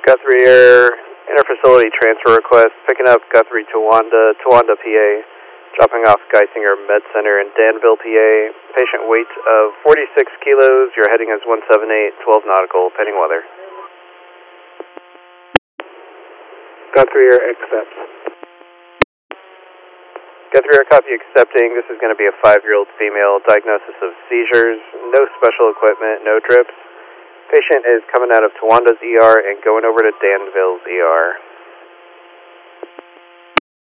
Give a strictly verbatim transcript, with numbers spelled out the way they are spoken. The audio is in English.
Guthrie Air, interfacility transfer request, picking up Guthrie Towanda, Towanda, P A, dropping off Geisinger Med Center in Danville, P A. Patient weight of forty-six kilos, your heading is one seven eight, twelve nautical, pending weather. Guthrie Air accepts. Guthrie Air, copy accepting. This is going to be a five-year-old female, diagnosis of seizures, no special equipment, no drips. Patient is coming out of Towanda's E R and going over to Danville's E R.